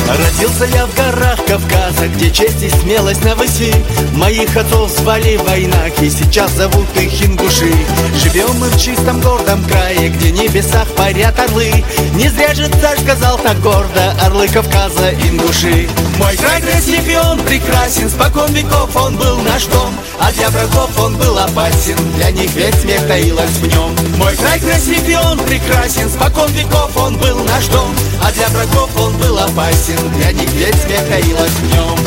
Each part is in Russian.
Родился я в горах Кавказа, где честь и смелость на выси. Моих отцов звали в войнах, и сейчас зовут их ингуши. Живем мы в чистом гордом крае, где в небесах парят орлы. Не зря же царь сказал так гордо: орлы Кавказа, ингуши. Мой край красив и он прекрасен, спокон веков он был наш дом. А для врагов он был опасен, для них весь смех таилась в нем. Мой край красив и он прекрасен, спокон веков он был наш дом. А для врагов он был опасен, для них весь смех таилась в нем.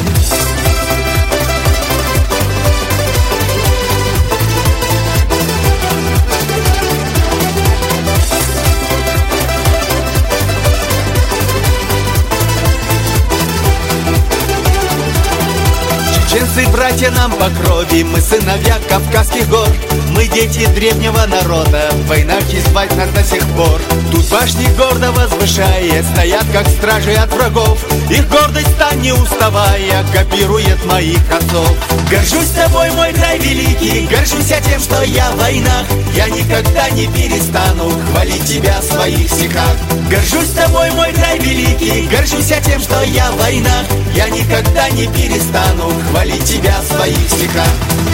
Чеченцы, братья нам по крови, мы сыновья Кавказских гор. Мы дети древнего народа, в войнах и звать нас до сих пор. Тут башни гордо возвышая, стоят как стражи от врагов. Их гордость та не уставая, копирует моих отцов. Горжусь тобой, мой край великий, горжусь я тем, что я в войнах. Я никогда не перестану хвалить тебя в своих стихах. Горжусь тобой, мой край великий, горжусь я тем, что я в войнах. Я никогда не перестану хвалить тебя в своих стихах.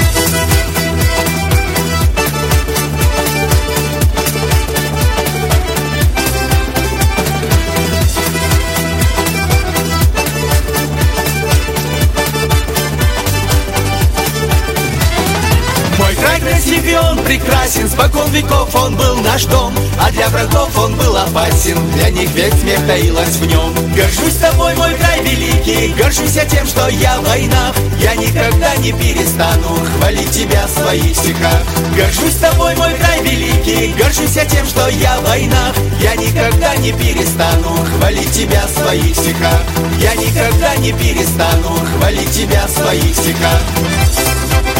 Мой край красив и он прекрасен, спокон веков он был наш дом. А для врагов он был опасен, для них весь смех таилась в нем. Горжусь тобой, мой край великий, горжусь я тем, что я в войнах. Я никогда не перестану хвалить тебя в своих стихах. Горжусь тобой, мой край великий, горжусь я тем, что я в войнах. Я никогда не перестану хвалить тебя в своих стихах. Я никогда не перестану хвалить тебя в своих стихах.